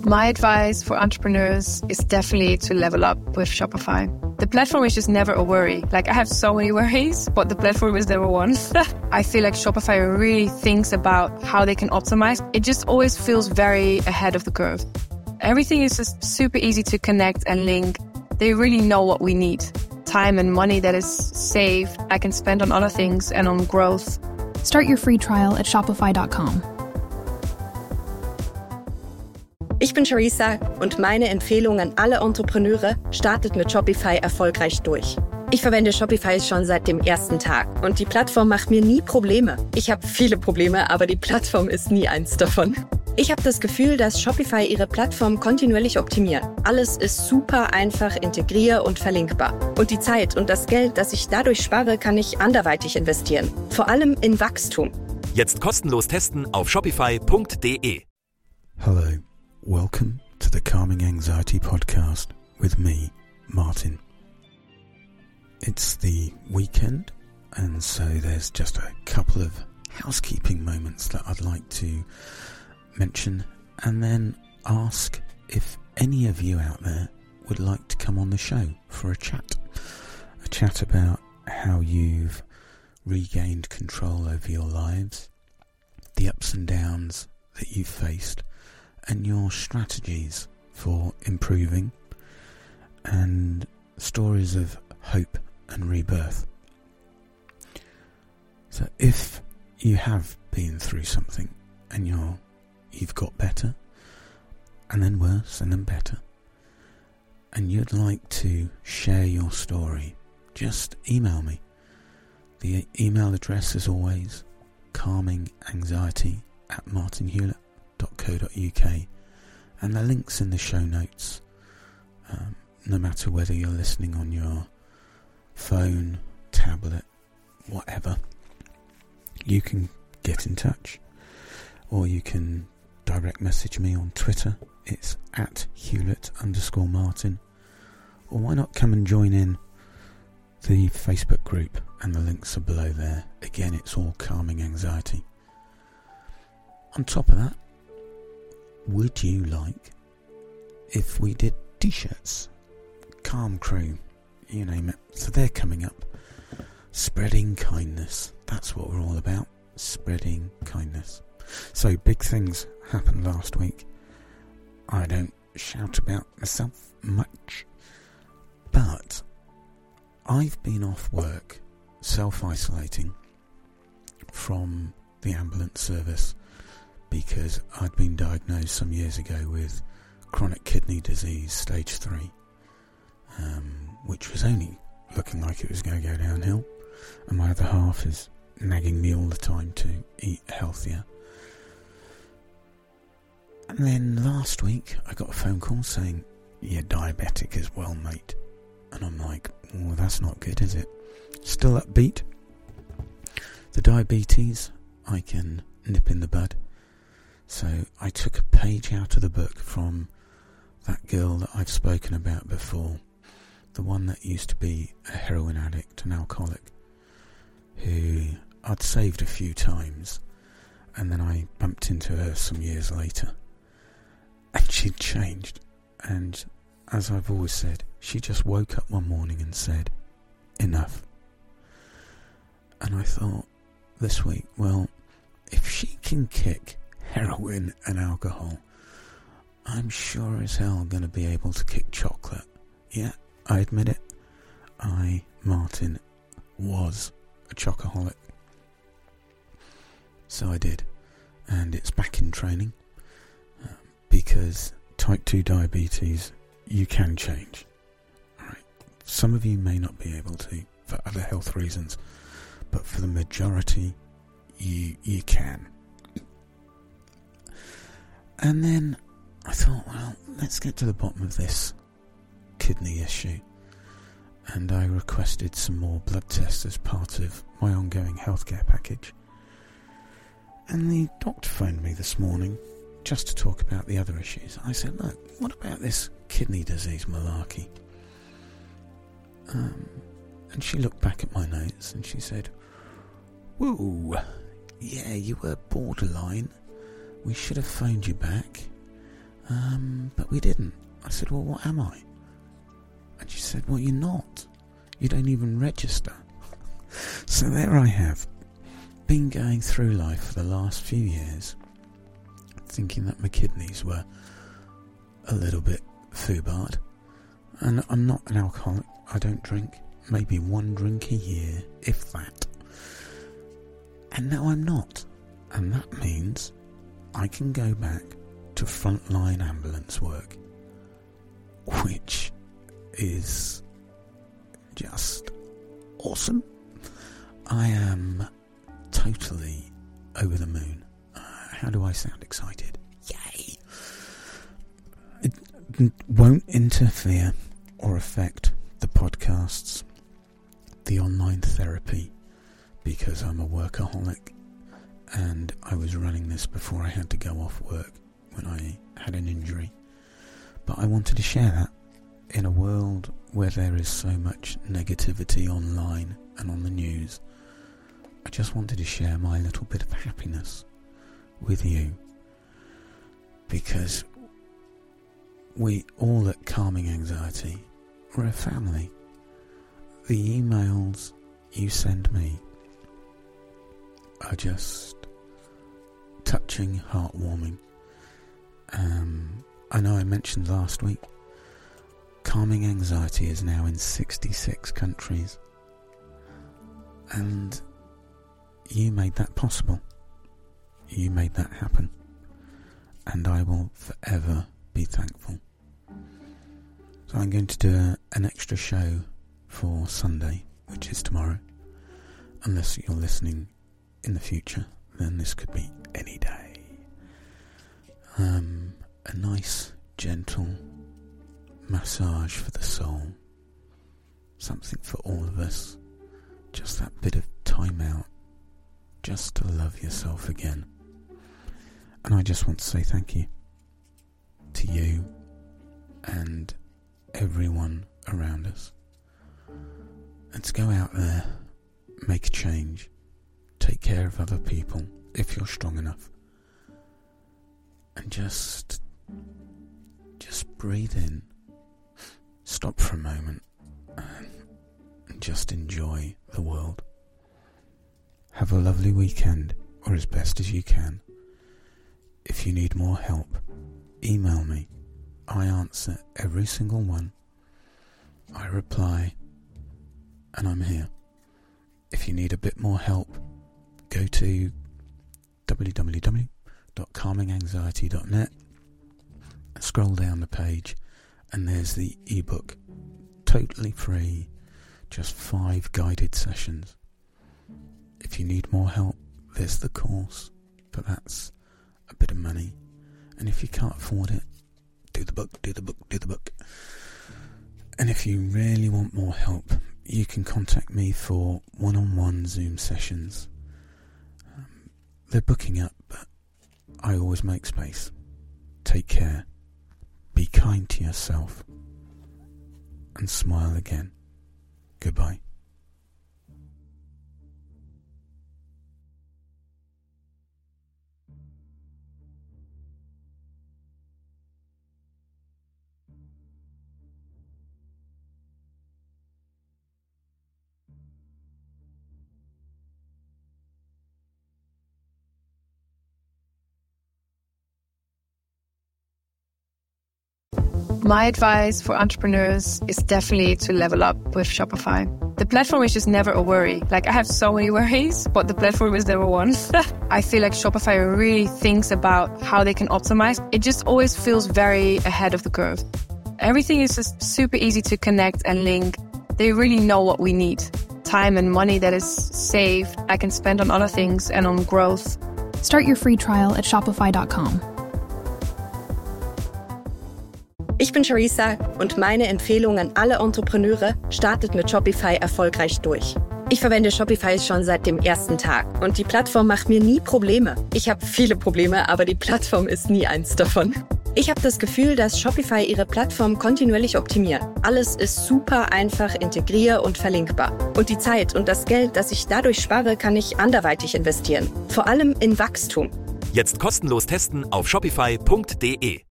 My advice for entrepreneurs is definitely to level up with Shopify. The platform is just never a worry. Like, I have so many worries, but the platform is never one. I feel like Shopify really thinks about how they can optimize. It just always feels very ahead of the curve. Everything is just super easy to connect and link. They really know what we need. Time and money that is saved, I can spend on other things and on growth. Start your free trial at shopify.com. Ich bin Charissa und meine Empfehlung an alle Entrepreneure: startet mit Shopify erfolgreich durch. Ich verwende Shopify schon seit dem ersten Tag und die Plattform macht mir nie Probleme. Ich habe viele Probleme, aber die Plattform ist nie eins davon. Ich habe das Gefühl, dass Shopify ihre Plattform kontinuierlich optimiert. Alles ist super einfach integrier- und verlinkbar. Und die Zeit und das Geld, das ich dadurch spare, kann ich anderweitig investieren. Vor allem in Wachstum. Jetzt kostenlos testen auf shopify.de. Hello, welcome to the Calming Anxiety podcast with me, Martin. It's the weekend, and so there's just a couple of housekeeping moments that I'd like to mention, and then ask if any of you out there would like to come on the show for a chat about how you've regained control over your lives, the ups and downs that you've faced, and your strategies for improving, and stories of hope and rebirth. So if you have been through something and you've got better, and then worse, and then better, and you'd like to share your story, just email me. The email address is always calminganxiety@martinhewlett.co.uk, and the link's in the show notes. No matter whether you're listening on your phone, tablet, whatever, you can get in touch, or you can direct message me on Twitter. It's @Hewlett_Martin. Or why not come and join in the Facebook group, and the links are below there. Again, it's all Calming Anxiety. On top of that, would you like if we did t-shirts? Calm Crew, you name it. So they're coming up. Spreading kindness. That's what we're all about. Spreading kindness. So big things happened last week. I don't shout about myself much, but I've been off work, self-isolating from the ambulance service because I'd been diagnosed some years ago with chronic kidney disease, stage 3, which was only looking like it was going to go downhill, and my other half is nagging me all the time to eat healthier. And then last week I got a phone call saying, "You're diabetic as well, mate." And I'm like, well, that's not good, is it? Still upbeat. The diabetes I can nip in the bud. So I took a page out of the book from that girl that I've spoken about before, the one that used to be a heroin addict, an alcoholic, who I'd saved a few times, and then I bumped into her some years later, and she'd changed. And as I've always said, she just woke up one morning and said, enough. And I thought this week, well, if she can kick heroin and alcohol, I'm sure as hell going to be able to kick chocolate. Yeah, I admit it. I, Martin, was a chocoholic. So I did. And it's back in training. Because type 2 diabetes, you can change. Right. Some of you may not be able to for other health reasons, but for the majority, you can. And then I thought, well, let's get to the bottom of this kidney issue. And I requested some more blood tests as part of my ongoing healthcare package. And the doctor phoned me this morning just to talk about the other issues. I said, look, what about this kidney disease malarkey? And she looked back at my notes and she said, whoa, yeah, you were borderline. We should have phoned you back. But we didn't. I said, well, what am I? And she said, well, you're not. You don't even register. So there I have, been going through life for the last few years, thinking that my kidneys were a little bit foobarred. And I'm not an alcoholic. I don't drink. Maybe one drink a year, if that. And now I'm not. And that means I can go back to frontline ambulance work, which is just awesome. I am totally over the moon. How do I sound excited? Yay! It won't interfere or affect the podcasts, the online therapy, because I'm a workaholic and I was running this before I had to go off work when I had an injury. But I wanted to share that in a world where there is so much negativity online and on the news. I just wanted to share my little bit of happiness with you, because we all at Calming Anxiety, we're a family. The emails you send me are just touching, heartwarming. I know I mentioned last week, Calming Anxiety is now in 66 countries. And you made that possible. You made that happen. And I will forever be thankful. So I'm going to do an extra show for Sunday, which is tomorrow. Unless you're listening in the future, then this could be any day. A nice, gentle massage for the soul. Something for all of us. Just that bit of time out. Just to love yourself again. And I just want to say thank you to you and everyone around us. And to go out there, make a change, take care of other people if you're strong enough, and just breathe in, stop for a moment, and just enjoy the world. Have a lovely weekend, or as best as you can. If you need more help, email me. I answer every single one. I reply, and I'm here. If you need a bit more help, go to www.calminganxiety.net, scroll down the page, and there's the ebook, totally free, just 5 guided sessions. If you need more help, there's the course, but that's a bit of money. And if you can't afford it, do the book. And if you really want more help, you can contact me for one-on-one Zoom sessions. They're booking up, but I always make space. Take care. Be kind to yourself. And smile again. Goodbye. My advice for entrepreneurs is definitely to level up with Shopify. The platform is just never a worry. Like, I have so many worries, but the platform is never one. I feel like Shopify really thinks about how they can optimize. It just always feels very ahead of the curve. Everything is just super easy to connect and link. They really know what we need. Time and money that is saved, I can spend on other things and on growth. Start your free trial at Shopify.com. Ich bin Charissa und meine Empfehlung an alle Entrepreneure: startet mit Shopify erfolgreich durch. Ich verwende Shopify schon seit dem ersten Tag und die Plattform macht mir nie Probleme. Ich habe viele Probleme, aber die Plattform ist nie eins davon. Ich habe das Gefühl, dass Shopify ihre Plattform kontinuierlich optimiert. Alles ist super einfach integrier- und verlinkbar. Und die Zeit und das Geld, das ich dadurch spare, kann ich anderweitig investieren. Vor allem in Wachstum. Jetzt kostenlos testen auf shopify.de.